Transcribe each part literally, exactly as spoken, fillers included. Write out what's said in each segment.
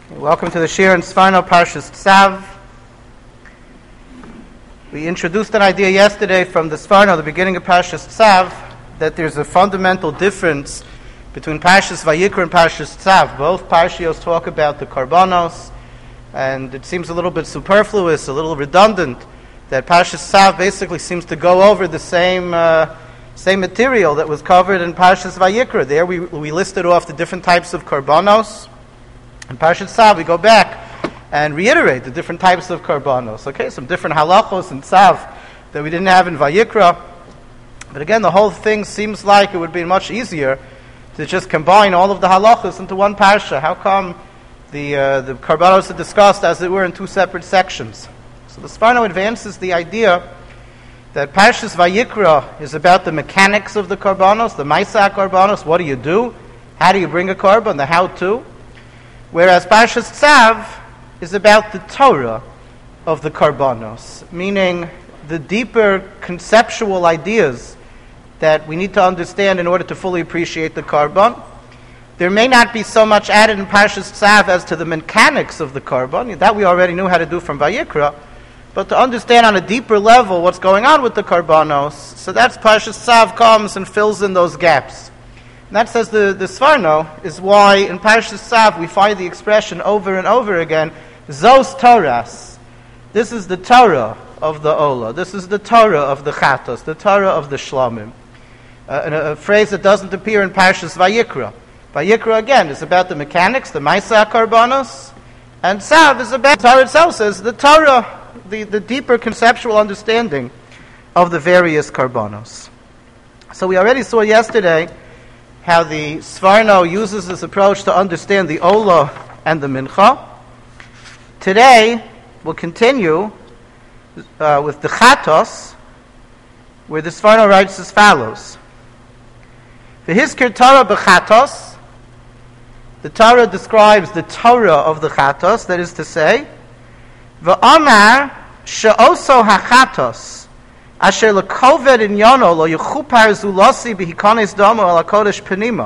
Welcome to the Shir and Sfarno Parshas Tzav. We introduced an idea yesterday from the Sfarno, the beginning of Parshas Tzav, that there's a fundamental difference between Parshas Vayikra and Parshas Tzav. Both Parshios talk about the Karbanos, and it seems a little bit superfluous, a little redundant, that Parshas Tzav basically seems to go over the same uh, same material that was covered in Parshas Vayikra. There we, we listed off the different types of Karbanos. In Parshas Tzav, we go back and reiterate the different types of karbanos. Okay, some different halachos in Tzav that we didn't have in Vayikra. But again, the whole thing seems like it would be much easier to just combine all of the halachos into one parsha. How come the uh, the karbanos are discussed as it were in two separate sections? So the Sfarno advances the idea that Parshas Vayikra is about the mechanics of the karbanos, the Maisa karbanos. What do you do? How do you bring a karban? The how-to. Whereas Parshas Tzav is about the Torah of the Karbanos, meaning the deeper conceptual ideas that we need to understand in order to fully appreciate the Karban. There may not be so much added in Parshas Tzav as to the mechanics of the Karban. That we already knew how to do from Vayikra. But to understand on a deeper level what's going on with the Karbanos, so that's Parshas Tzav comes and fills in those gaps. And that, says the, the Sfarno, is why in Parshas Tzav we find the expression over and over again, Zos Toras. This is the Torah of the Ola. This is the Torah of the Chatos, the Torah of the Shlomim. Uh, and a, a phrase that doesn't appear in Parshas Vayikra. Vayikra, again, is about the mechanics, the Maisa Karbanos. And Tzav is about, the Torah itself says, the Torah, the, the deeper conceptual understanding of the various Karbanos. So we already saw yesterday how the Sfarno uses this approach to understand the Ola and the Mincha. Today, we'll continue uh, with the Chatos, where the Sfarno writes as follows. V'hizkir Torah b'Chatos, the Torah describes the Torah of the Chatos, that is to say, V'amar she'oso ha'chatos, Asher lekoved in yono lo yechupar zulasi b'hikones domo al hakodesh penima.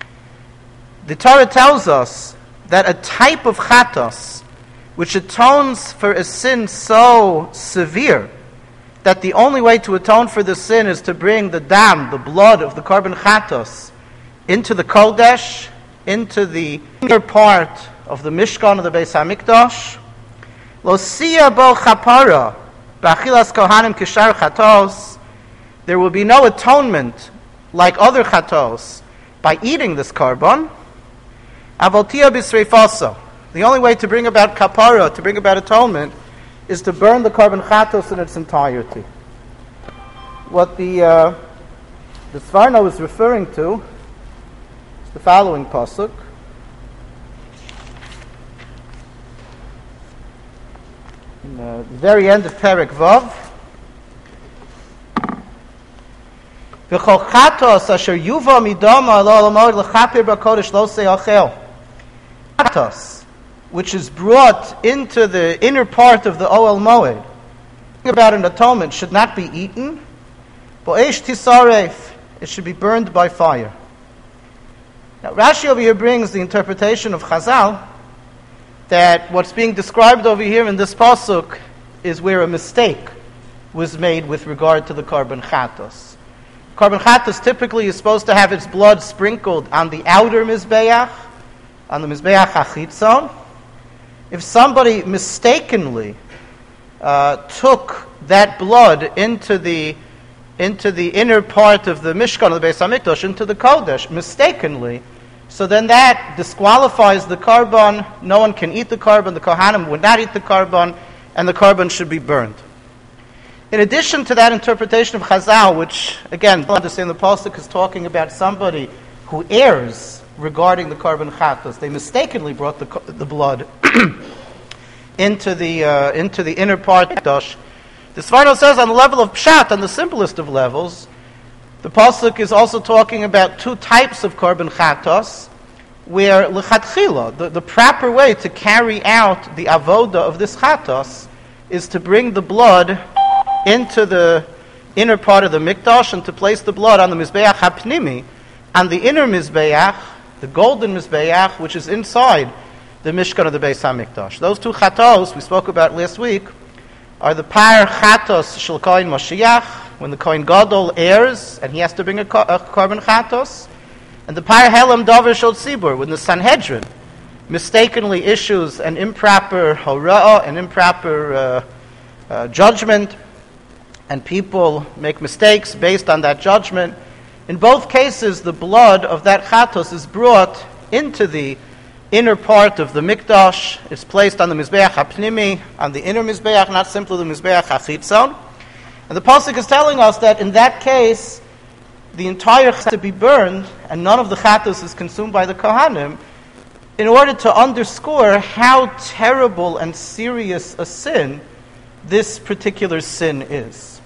The Torah tells us that a type of chatos, which atones for a sin so severe that the only way to atone for the sin is to bring the dam, the blood of the karban chatos, into the kodesh, into the inner part of the mishkan of the Beis Hamikdash. Lo siya bo chapara. B'achilas kohanim kishar chatos, there will be no atonement like other chatos by eating this karban. Avaltia b'sreifasa. The only way to bring about kapara, to bring about atonement, is to burn the karban chatos in its entirety. What the uh, the Sfarno is referring to is the following pasuk. Uh, the very end of Perek Vav. V'chol chatos asher yuva midama lo lamod lechaper b'kodesh lo se'achel. Chatos, which is brought into the inner part of the Ohel Moed, about an atonement, should not be eaten. Bo'esh tisaref, it should be burned by fire. Now Rashi over here brings the interpretation of Chazal that what's being described over here in this pasuk is where a mistake was made with regard to the karban chatos. Karban chatos typically is supposed to have its blood sprinkled on the outer mizbeach, on the mizbeach hachitzon. If somebody mistakenly uh, took that blood into the into the inner part of the mishkan of the Beis Hamikdash, into the kodesh, mistakenly, so then that disqualifies the karban. No one can eat the karban. The kohanim would not eat the karban, and the karban should be burned. In addition to that interpretation of Chazal, which, again, I understand the pasuk is talking about somebody who errs regarding the karban chatos. They mistakenly brought the the blood into the uh, into the inner part of the Mikdash. The Sfarno says on the level of pshat, on the simplest of levels, the pasuk is also talking about two types of karban chatos, where lechatchila, the, the proper way to carry out the avoda of this chatos is to bring the blood into the inner part of the mikdash and to place the blood on the mizbeach hapnimi, on the inner mizbeach, the golden mizbeach, which is inside the Mishkan of the Beis HaMikdash. Those two chatos we spoke about last week are the par chatos shel Kohen Moshiach, when the Kohen Gadol heirs and he has to bring a, a carbon chatos, and the par helam davar shel tzibur, when the Sanhedrin mistakenly issues an improper hora'ah, an improper uh, uh, judgment, and people make mistakes based on that judgment. In both cases, the blood of that chatos is brought into the inner part of the mikdash. It's placed on the mizbeach hapnimi, on the inner mizbeach, not simply the mizbeach hachitzon. And the pasuk is telling us that in that case, the entire has to be burned, and none of the chatos is consumed by the kohanim, in order to underscore how terrible and serious a sin this particular sin is.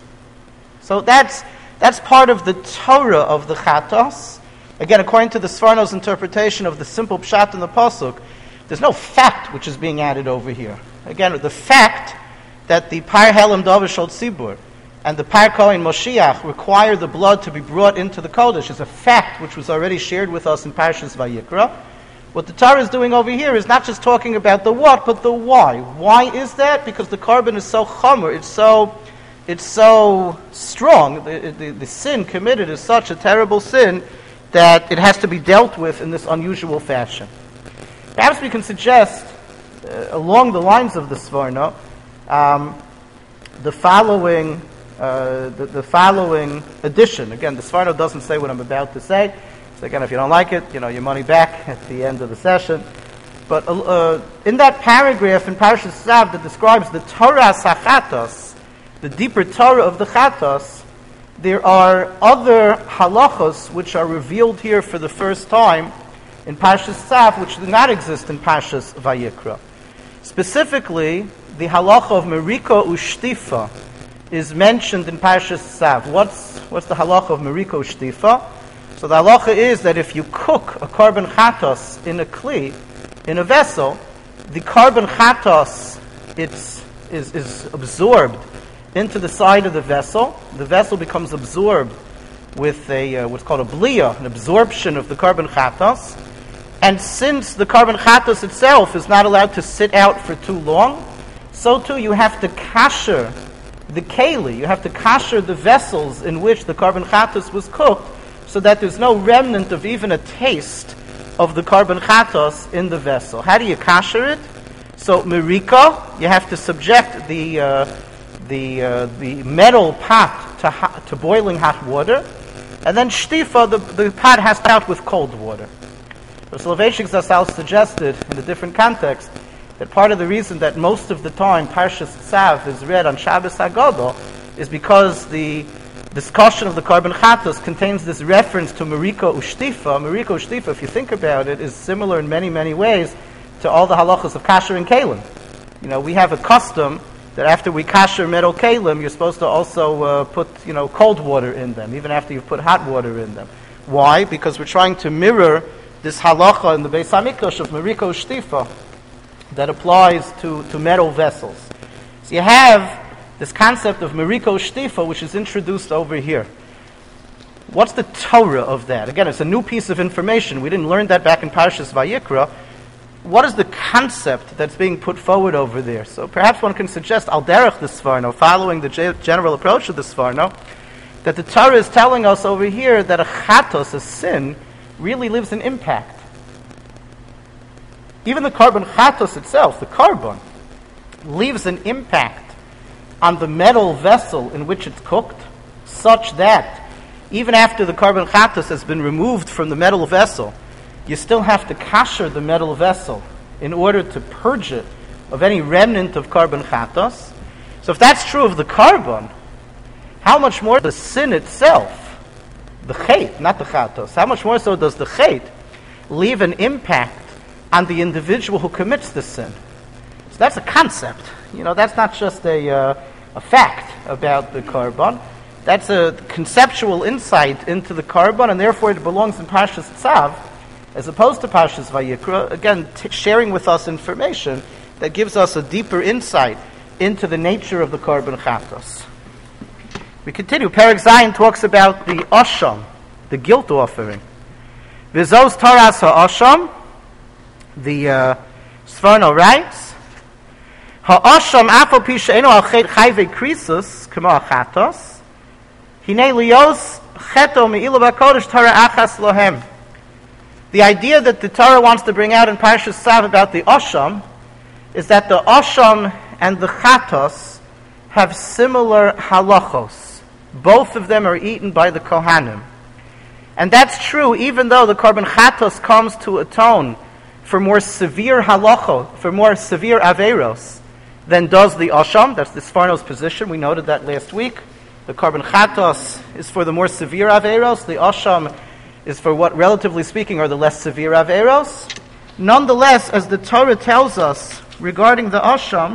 So that's that's part of the Torah of the chatos. Again, according to the Sforno's interpretation of the simple pshat in the pasuk, there's no fact which is being added over here. Again, the fact that the par helam davar shel tzibur and the par kohen Moshiach require the blood to be brought into the kodesh is a fact which was already shared with us in Parshas Vayikra. What the Torah is doing over here is not just talking about the what, but the why. Why is that? Because the carbon is so chomer, it's so, it's so strong. The, the, the sin committed is such a terrible sin that it has to be dealt with in this unusual fashion. Perhaps we can suggest, uh, along the lines of the Sforno, um, the following, uh, the, the following addition. Again, the Sforno doesn't say what I'm about to say. So again, if you don't like it, you know, your money back at the end of the session. But uh, in that paragraph in Parashas Tzav that describes the Torah Sachatos, the deeper Torah of the Chatos, there are other halachos which are revealed here for the first time in Parashas Tzav, which do not exist in Parashas Vayikra. Specifically, the halacha of Meriko Ushtifa is mentioned in Parashas Tzav. What's what's the halacha of Meriko Ushtifa? So the halacha is that if you cook a carbon chatos in a kli, in a vessel, the carbon chatos it's, is, is absorbed into the side of the vessel. The vessel becomes absorbed with a uh, what's called a bliya, an absorption of the carbon chatos. And since the carbon chatos itself is not allowed to sit out for too long, so too you have to kasher the keli, you have to kasher the vessels in which the carbon chatos was cooked, so that there's no remnant of even a taste of the carbon chatos in the vessel. How do you kasher it? So merika, you have to subject the uh, the uh, the metal pot to hot, to boiling hot water, and then shtifa, the, the pot has to out with cold water. So Soloveitchik Zatzal suggested in a different context that part of the reason that most of the time Parshas Tzav is read on Shabbos HaGadol is because the discussion of the carbon chatos contains this reference to Meriko Ushtifa. Meriko Ushtifa, if you think about it, is similar in many, many ways to all the halachas of kasher and kalim. You know, we have a custom that after we kasher metal kalim, you're supposed to also uh, put, you know, cold water in them, even after you've put hot water in them. Why? Because we're trying to mirror this halacha in the Beis HaMikdash of Meriko Ushtifa that applies to, to metal vessels. So you have this concept of Meriko Ushtifa, which is introduced over here. What's the Torah of that? Again, it's a new piece of information. We didn't learn that back in Parashas Vayikra. What is the concept that's being put forward over there? So perhaps one can suggest al derech the Sforno, following the general approach of the Sforno, that the Torah is telling us over here that a chatos, a sin, really leaves an impact. Even the carbon chatos itself, the carbon, leaves an impact on the metal vessel in which it's cooked, such that even after the carbon chatos has been removed from the metal vessel, you still have to kasher the metal vessel in order to purge it of any remnant of carbon chatos. So if that's true of the carbon, how much more the sin itself, the chait, not the chatos, how much more so does the chait leave an impact on the individual who commits the sin? So that's a concept. You know, that's not just a uh, a fact about the carbon. That's a conceptual insight into the carbon, and therefore it belongs in Parshas Tzav, as opposed to Parshas Vayikra. Again, t- sharing with us information that gives us a deeper insight into the nature of the carbon chatos. We continue. Perek Zayin talks about the asham, the guilt offering. V'zos taras ha'asham, the uh, Sforno writes, Ha'asham afal pi she'enu al chet chayvei krisus, k'mo achatos, hine lios cheto me'ilu ba'kodesh Torah achas lohem. The idea that the Torah wants to bring out in Parshas Tzav about the Asham is that the Asham and the Chatos have similar halachos. Both of them are eaten by the Kohanim. And that's true even though the Korban Chatos comes to atone for more severe halacho, for more severe averos than does the Asham. That's the Sforno's position. We noted that last week. The Korban Chatos is for the more severe averos. The Asham is for what, relatively speaking, are the less severe averos. Nonetheless, as the Torah tells us regarding the Asham,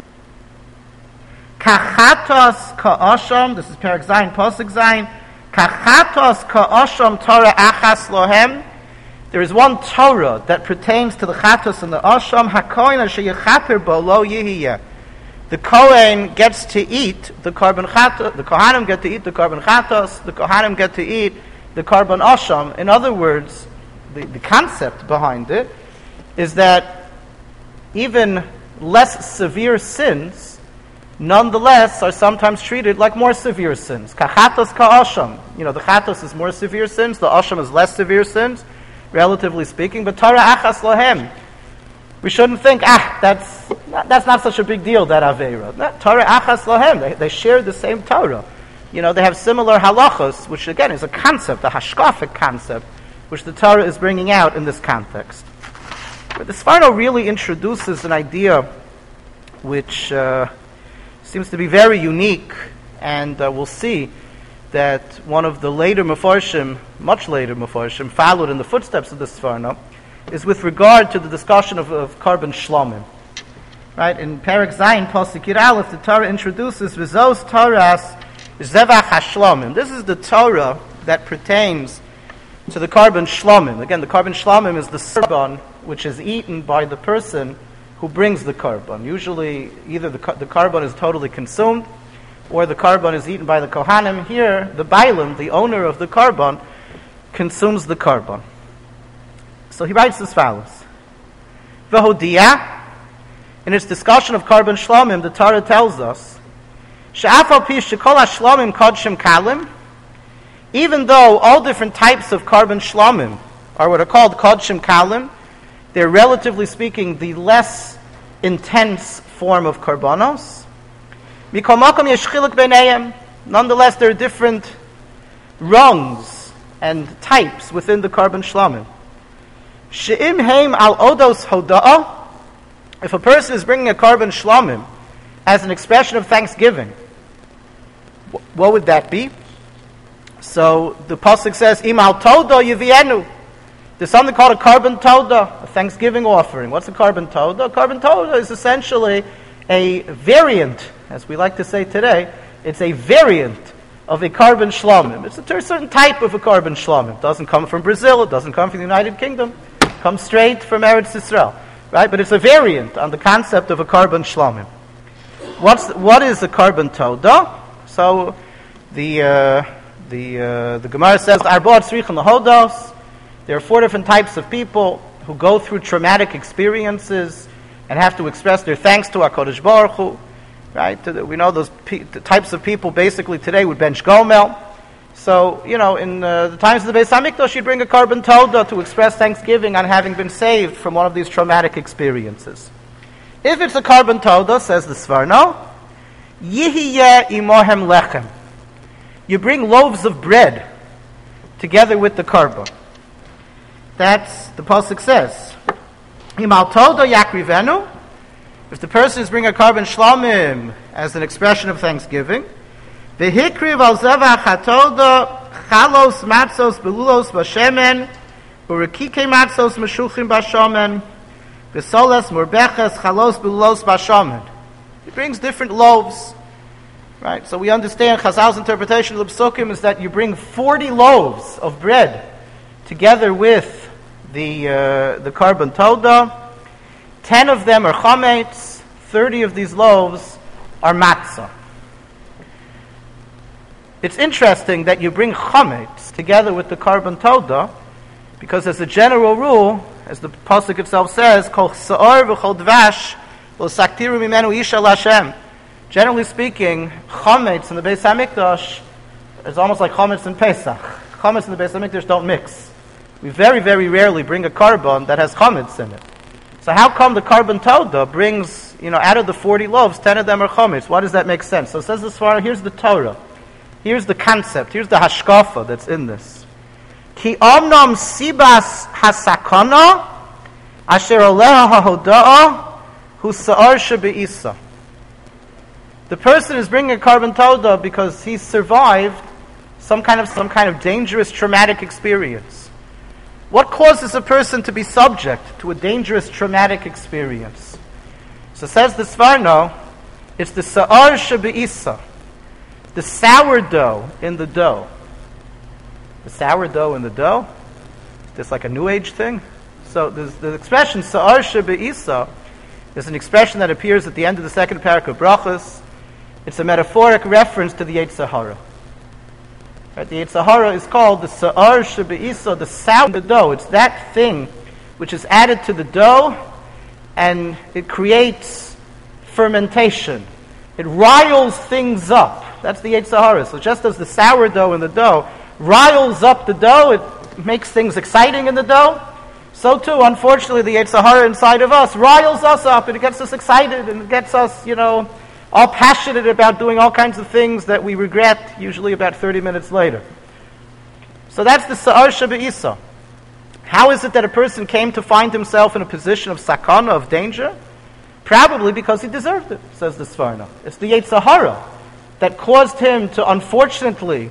Kachatos ka'asham, this is Perek Zayin, Pasuk Zayin, Kachatos ka'asham Torah achas lohem. There is one Torah that pertains to the Chatos and the Asham, HaKohen asher yechaper bo lo yihiyeh. The Kohen gets to eat the Korban Chatos, the Kohanim get to eat the Korban Chatos, the Kohanim get to eat the Korban Asham. In other words, the, the concept behind it is that even less severe sins, nonetheless, are sometimes treated like more severe sins. Kachatos ka'asham. You know, the chatos is more severe sins, the asham is less severe sins, relatively speaking, but Torah achas lohem. We shouldn't think, ah, that's not, that's not such a big deal, that aveira. No, Torah achas lohem. They, they share the same Torah. You know, they have similar halachos, which again is a concept, a hashkafic concept, which the Torah is bringing out in this context. But the Sforno really introduces an idea which uh, seems to be very unique, and uh, we'll see that one of the later Mefarshim, much later Mefarshim, followed in the footsteps of the Sforno, is with regard to the discussion of, of Korban Shlomim. Right? In Perek Zayin, Pasuk Yud Aleph, the Torah introduces V'zos Torahs Zevach HaShlomim. This is the Torah that pertains to the Korban Shlomim. Again, the Korban Shlomim is the Korban which is eaten by the person who brings the Korban. Usually, either the, the Korban is totally consumed, or the Korban is eaten by the Kohanim. Here, the Bailim, the owner of the Korban, consumes the Korban. So he writes as follows. V'hodiyah, in its discussion of Korban Shlomim, the Torah tells us, She'afal pi shekol ha-shlomim kodshim kalim, even though all different types of Korban Shlomim are what are called kodshim kalim, they're relatively speaking the less intense form of Korbanos. Mikol makom yesh chiluk beinayim. Nonetheless, there are different rungs and types within the Korban Shlomim. She'im heim al odos hoda'ah. If a person is bringing a Korban Shlomim as an expression of thanksgiving, what would that be? So the pasuk says, "Im al toda yivienu." There's something called a Korban Toda, a thanksgiving offering. What's a Korban Toda? A Korban Toda is essentially a variant, as we like to say today. It's a variant of a Korban Shlomim. It's a certain type of a Korban Shlomim. It doesn't come from Brazil. It doesn't come from the United Kingdom. It comes straight from Eretz Yisrael, right? But it's a variant on the concept of a Korban Shlomim. What's what is a Korban Toda? So the uh, the uh, the Gemara says Arba tzrichim lahodos. There are four different types of people who go through traumatic experiences and have to express their thanks to HaKadosh Baruch Hu. Right? We know those pe- the types of people basically today would bench Gomel. So, you know, in uh, the times of the Beis HaMikdash, you'd bring a Korban Toda to express thanksgiving on having been saved from one of these traumatic experiences. If it's a Korban Toda, says the Sforno, Yihiyeh imohem lechem. You bring loaves of bread together with the Korban. That's, the pasuk says, Imal Toda yakrivenu. If the person is bringing a Korban Shlomim as an expression of thanksgiving, V'hikriv al zevach hatoda chalos matzos belulos b'shemen u'rekike matzos meshuchim b'shomen v'soles murbeches chalos belulos b'shomen. He brings different loaves, right? So we understand Chazal's interpretation of the Psukim is that you bring forty loaves of bread together with the uh, the Korban Toda. Ten of them are chametz, thirty of these loaves are matzah. It's interesting that you bring chametz together with the Korban Toda, because as a general rule, as the pasuk itself says, Kol sa'or v'chol dvash lo saktiru mimenu isha l'Hashem. Generally speaking, chametz in the Beis HaMikdash is almost like chametz in Pesach. Chametz in the Beis HaMikdash don't mix. We very, very rarely bring a carbon that has chametz in it. So how come the carbon toda brings, you know, out of the forty loaves, ten of them are chametz? Why does that make sense? So it says this far, here's the Torah. Here's the concept. Here's the hashkafa that's in this. Ki omnom sibas hasakana asher aleha hahoda'a hu sa'ar shebe'isa. The person is bringing a carbon toda because he survived some kind of some kind of dangerous traumatic experience. What causes a person to be subject to a dangerous traumatic experience? So says the Sforno, it's the sa'ar shebe'isa, the sourdough in the dough. The sourdough in the dough? This like a New Age thing? So the expression sa'ar shebe'isa is an expression that appears at the end of the second parak of Brachos. It's a metaphoric reference to the Yetzer Hara. Right, the Yetzer Hara is called the sa'ar shebe'isa, the sour in the dough. It's that thing which is added to the dough and it creates fermentation. It riles things up. That's the Yetzer Hara. So just as the sourdough in the dough riles up the dough, it makes things exciting in the dough, so too, unfortunately, the Yetzer Hara inside of us riles us up and it gets us excited and it gets us, you know, all passionate about doing all kinds of things that we regret usually about thirty minutes later. So that's the sa'ar shebe'isa. How is it that a person came to find himself in a position of sakana, of danger? Probably because he deserved it, says the Sforno. It's the Yetzer Hara that caused him to unfortunately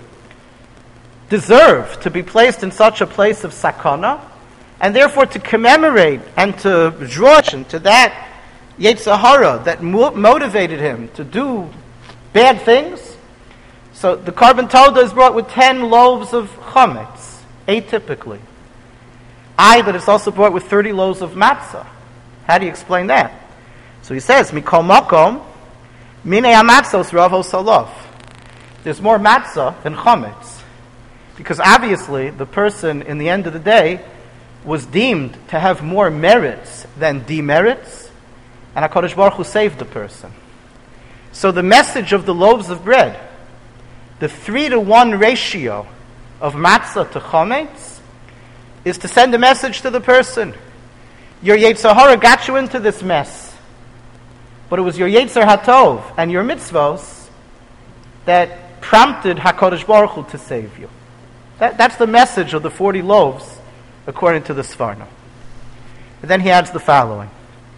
deserve to be placed in such a place of sakana, and therefore to commemorate and to draw attention to that Yetzer Hara that mo- motivated him to do bad things. So the carbon toda is brought with ten loaves of chametz, atypically. I, but it's also brought with thirty loaves of matzah. How do you explain that? So he says, Mikol makom, minei hamatzos ravo salov. There's more matzah than chametz. Because obviously the person, in the end of the day, was deemed to have more merits than demerits. And HaKadosh Baruch Hu saved the person. So the message of the loaves of bread, the three to one ratio of matzah to chametz, is to send a message to the person. Your Yetzer Hara got you into this mess, but it was your Yetzer HaTov and your mitzvos that prompted HaKadosh Baruch Hu to save you. That, that's the message of the forty loaves, according to the Sforno. And then he adds the following.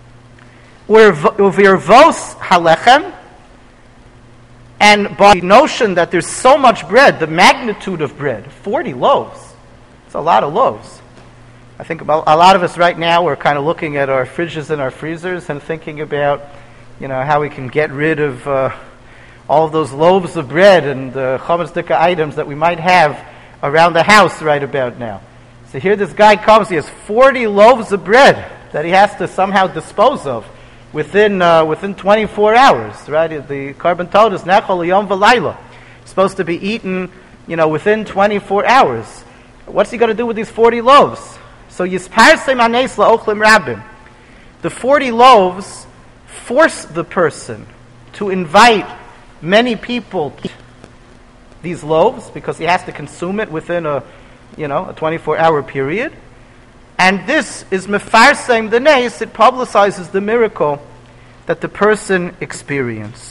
Uvirvos halechem, and by the notion that there's so much bread, the magnitude of bread, forty loaves. It's a lot of loaves. I think about a lot of us right now, we're kind of looking at our fridges and our freezers and thinking about, you know, how we can get rid of uh, all of those loaves of bread and the uh, chametz dika items that we might have around the house right about now. So here this guy comes, he has forty loaves of bread that he has to somehow dispose of within uh, within twenty-four hours, right? The carbon toda is nechol yom v'layla. It's supposed to be eaten, you know, within twenty-four hours. What's he going to do with these forty loaves? So yisparsem anes la'ochlim rabim. The forty loaves force the person to invite many people to eat these loaves because he has to consume it within a, you know, a twenty-four hour period. And this is mefarsem the nes, it publicizes the miracle that the person experienced.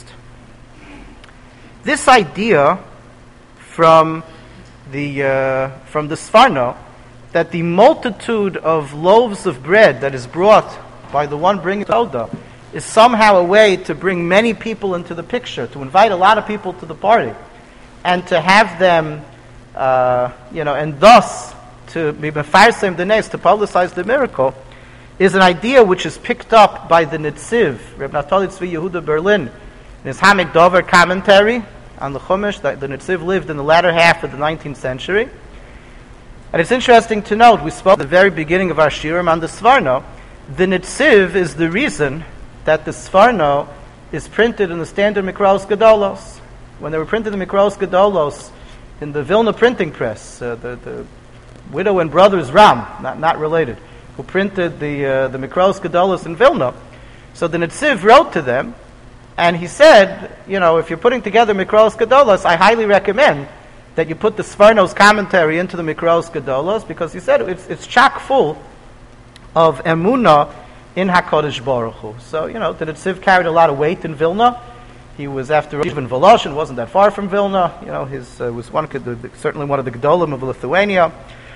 This idea from the uh, from the Sforno that the multitude of loaves of bread that is brought by the one bringing toda is somehow a way to bring many people into the picture, to invite a lot of people to the party, and to have them, uh, you know, and thus to be mefarsem the nes, to publicize the miracle, is an idea which is picked up by the Netziv, Reb Naftali Tzvi Yehuda Berlin, in his Hamek Dover commentary on the Chumash. That the Netziv lived in the latter half of the nineteenth century. And it's interesting to note, we spoke at the very beginning of our shiurim on the Sforno, the Netziv is the reason that the Sforno is printed in the standard Mikros Gedolos. When they were printed in Mikros Gedolos in the Vilna printing press, uh, the, the widow and brothers Ram, not, not related, who printed the uh, the Mikros Gedolos in Vilna. So the Netziv wrote to them, and he said, you know, if you're putting together Mikros Gedolos, I highly recommend that you put the Sforno's commentary into the Mikros Gedolos, because he said it's it's chock full of emunah in HaKadosh Baruch Hu. So, you know, the Netziv carried a lot of weight in Vilna. He was, after even Voloshin, wasn't that far from Vilna. You know, his uh, was one certainly one of the Gedolim of Lithuania,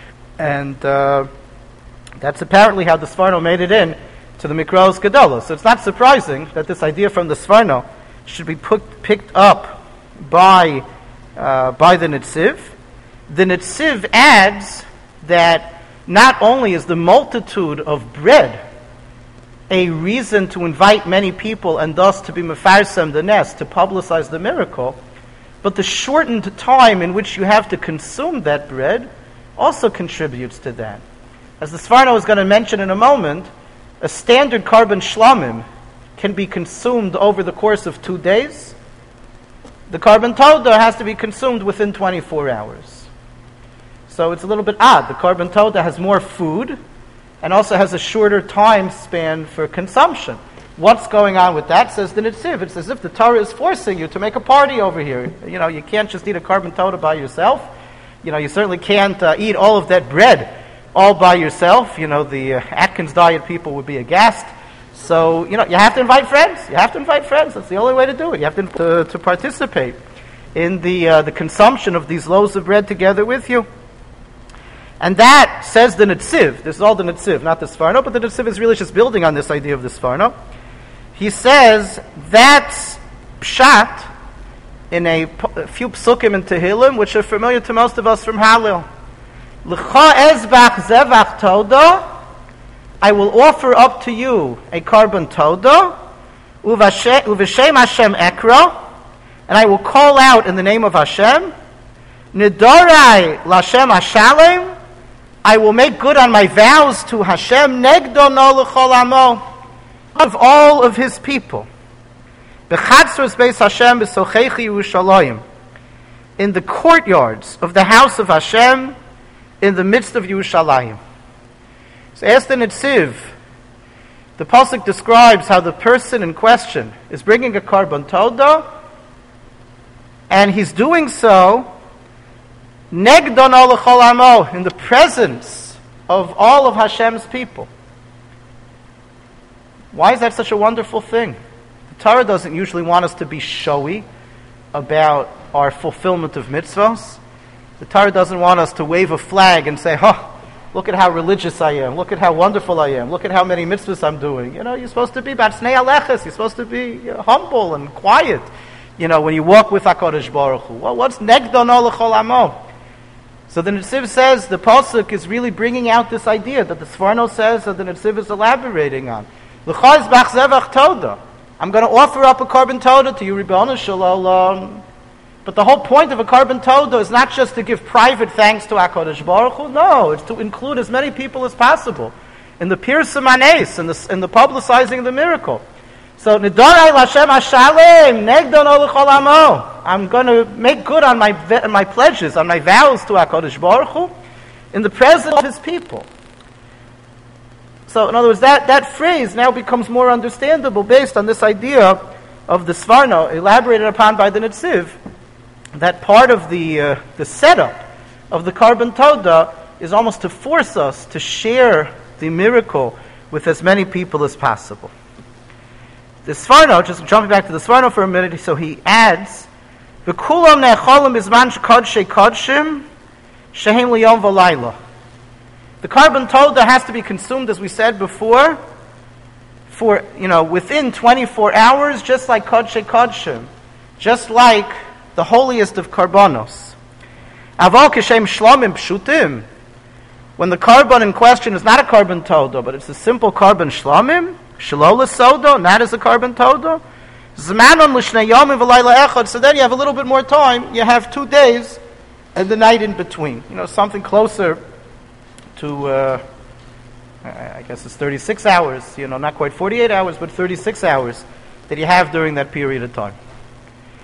and uh, that's apparently how the Sforno made it in to the Mikros Gedolos. So it's not surprising that this idea from the Sforno should be put, picked up by uh, by the Netziv. The Netziv adds that not only is the multitude of bread a reason to invite many people and thus to be mefarsem the nest, to publicize the miracle, but the shortened time in which you have to consume that bread also contributes to that. As the Sforno is going to mention in a moment, a standard carbon shlamim can be consumed over the course of two days. The carbon toda has to be consumed within twenty-four hours. So it's a little bit odd. The carbon toda has more food and also has a shorter time span for consumption. What's going on with that? Says the Netziv. It's as if the Torah is forcing you to make a party over here. You know, you can't just eat a carbon toda by yourself. You know, you certainly can't uh, eat all of that bread all by yourself. You know, the uh, Atkins diet people would be aghast. So, you know, you have to invite friends. You have to invite friends. That's the only way to do it. You have to to, to participate in the uh, the consumption of these loaves of bread together with you. And that, says the Netziv, this is all the Netziv, not the Sforno, but the Netziv is really just building on this idea of the Sforno. He says that's pshat in a, a few psukim in Tehillim, which are familiar to most of us from Hallel. L'cha ezbach zevach toda, I will offer up to you a carbon toda, uv'shem Hashem ekra, and I will call out in the name of Hashem, nidorai l'Hashem hashalem, I will make good on my vows to Hashem, negdo no l'chol amo, of all of his people. B'chatzros beis Hashem b'sochechi Yerushalayim, in the courtyards of the house of Hashem, in the midst of Yerushalayim. So ask the Netziv, the pasuk describes how the person in question is bringing a carbon toda, and he's doing so negdon ol l'chol amo, in the presence of all of Hashem's people. Why is that such a wonderful thing? The Torah doesn't usually want us to be showy about our fulfillment of mitzvahs. The Torah doesn't want us to wave a flag and say, oh, look at how religious I am, look at how wonderful I am, look at how many mitzvahs I'm doing. You know, you're supposed to be batsnei aleches, you're supposed to be you know, humble and quiet, you know, when you walk with HaKadosh Baruch Hu. Well, what's negdon ol l'chol amo? So the Netziv says the pasuk is really bringing out this idea that the Sforno says that the Netziv is elaborating on. L'cha ezbach zevach toda. I'm going to offer up a carbon toda to you, Ribbon Shalom. But the whole point of a carbon toda is not just to give private thanks to HaKadosh Baruch Hu. No, it's to include as many people as possible in the pirsum hanes, in the in the publicizing of the miracle. So nidorai l'Hashem hashalem negdon ol l'chol amo. I'm going to make good on my my pledges, on my vows to HaKadosh Baruch Hu, in the presence of his people. So, in other words, that, that phrase now becomes more understandable based on this idea of the Sforno, elaborated upon by the Netziv, that part of the uh, the setup of the carbon toda is almost to force us to share the miracle with as many people as possible. The Sforno, just jumping back to the Sforno for a minute, so he adds, V'kulam ne'echolim bizman kodshei kodshim shehem liyom v'layla. The carbon toda has to be consumed, as we said before, for, you know, within twenty-four hours, just like kodshei kodshim, just like the holiest of karbonos. Aval kishem shlomim pshutim, when the carbon in question is not a carbon toda, but it's a simple carbon shlomim, shalola soda, not as a carbon toda, zmanon l'shnei yomim v'layla echad, so then you have a little bit more time, you have two days and the night in between. You know, something closer to, uh, I guess it's thirty-six hours, you know, not quite forty-eight hours, but thirty-six hours that you have during that period of time.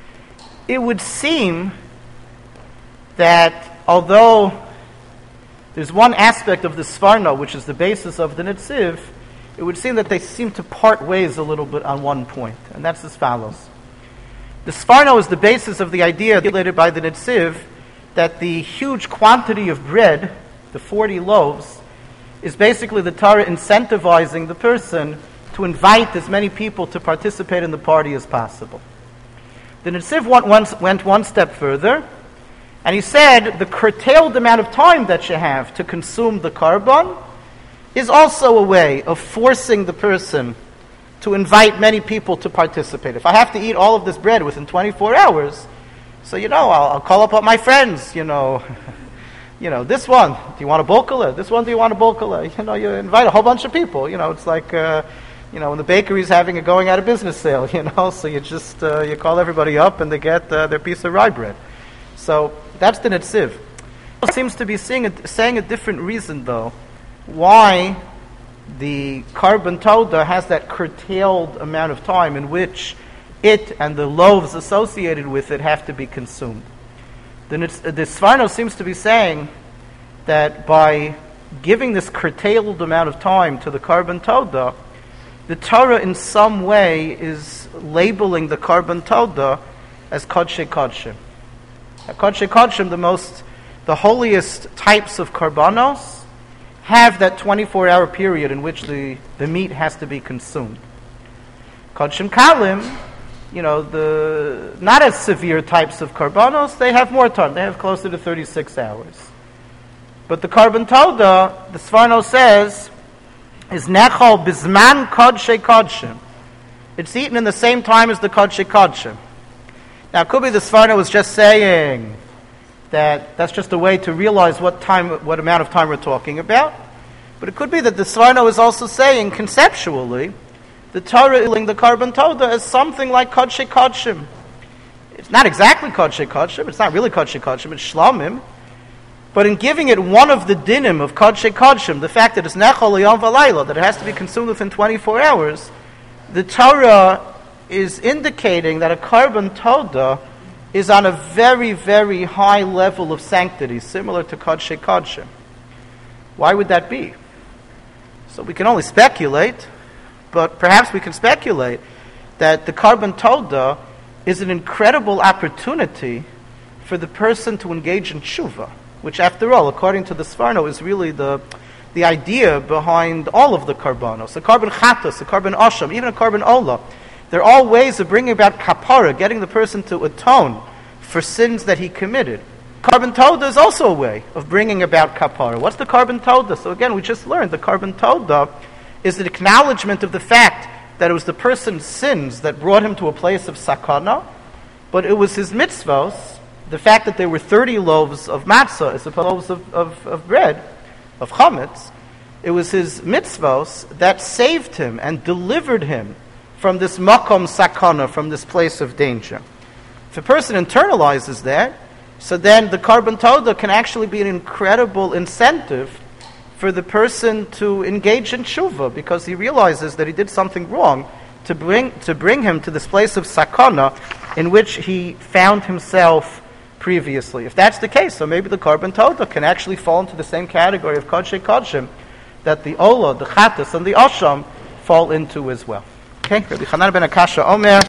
It would seem that although there's one aspect of the Sfarno, which is the basis of the Netziv. It would seem that they seem to part ways a little bit on one point, and that's as follows. The Sfarno is the basis of the idea articulated by the Netziv that the huge quantity of bread, the forty loaves, is basically the Torah incentivizing the person to invite as many people to participate in the party as possible. The Netziv went one, went one step further, and he said the curtailed amount of time that you have to consume the carbon is also a way of forcing the person to invite many people to participate. If I have to eat all of this bread within twenty-four hours, so you know, I'll, I'll call up all my friends, you know, you know, this one, do you want a bolkala? This one, do you want a bolkala? You know, you invite a whole bunch of people. You know, it's like, uh, you know, when the bakery's having a going out of business sale, you know, so you just, uh, you call everybody up and they get uh, their piece of rye bread. So that's the Netziv. It seems to be saying a, saying a different reason, though, why the carbon toda has that curtailed amount of time in which it and the loaves associated with it have to be consumed. The, the Sfarno seems to be saying that by giving this curtailed amount of time to the carbon toda, the Torah in some way is labeling the carbon toda as Kodshe Kodshim. Kodshe Kodshim, the most, the holiest types of karbanos, have that twenty-four hour period in which the, the meat has to be consumed. Kodshim Kalim, you know, the not as severe types of karbanos, they have more time. They have closer to thirty-six hours. But the carbon toda, the Sfarno says, is nechol bizman kodshe kodshim. It's eaten in the same time as the kodshe kodshim. Now, it could be the Sfarno was just saying that that's just a way to realize what time, what amount of time we're talking about. But it could be that the Sfarno is also saying, conceptually, the Torah is the carbon toda as something like kodshe kodshim. It's not exactly kodshe kodshim. It's not really kodshe kodshim. It's shlamim. But in giving it one of the dinim of kodshe kodshim, the fact that it's nechol yom v'layla, that it has to be consumed within twenty-four hours, the Torah is indicating that a carbon toda is on a very, very high level of sanctity, similar to kodshe kodshim. Why would that be? So we can only speculate, but perhaps we can speculate that the carbon toda is an incredible opportunity for the person to engage in tshuva, which, after all, according to the Sfarno, is really the the idea behind all of the karbanos. The carbon chatos, the carbon asham, even a carbon ola. They're all ways of bringing about kapara, getting the person to atone for sins that he committed. Carbon toda is also a way of bringing about kapara. What's the carbon toda? So again, we just learned the carbon toda is an acknowledgement of the fact that it was the person's sins that brought him to a place of sakana, but it was his mitzvos, the fact that there were thirty loaves of matzah as opposed to loaves of, of, of bread, of chametz, it was his mitzvos that saved him and delivered him from this makom sakana, from this place of danger. If a person internalizes that, so then the carbon toda can actually be an incredible incentive for the person to engage in tshuva, because he realizes that he did something wrong to bring to bring him to this place of sakana in which he found himself previously. If that's the case, so maybe the carbon toda can actually fall into the same category of kodshe kodshim that the ola, the chatas, and the asham fall into as well. Okay, Rabbi Chanan ben Akasha Omer.